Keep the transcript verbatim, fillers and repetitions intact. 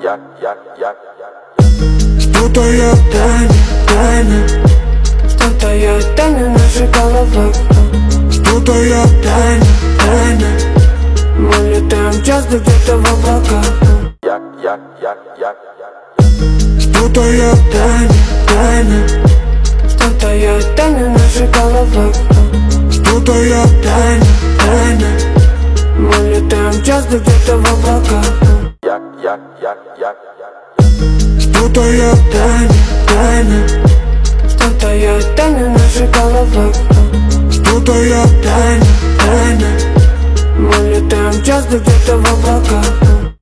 я, я, я, Что-то я тайна, тайна, Что-то я тайна в наших головах. что-то я тайна, тайна, Мы летаем часто где-то в облаках. я, я, я, я, что-то я тайна, тайна, Что-то я тайна в наших головах. что-то я тайна, тайна, Мы летаем часто где-то в облаках. я, я, я, я, что-то я тайна, тайна, Что-то я тайна в наших головах. что-то я тайна, тайна, Мы летаем часто где-то в облаках.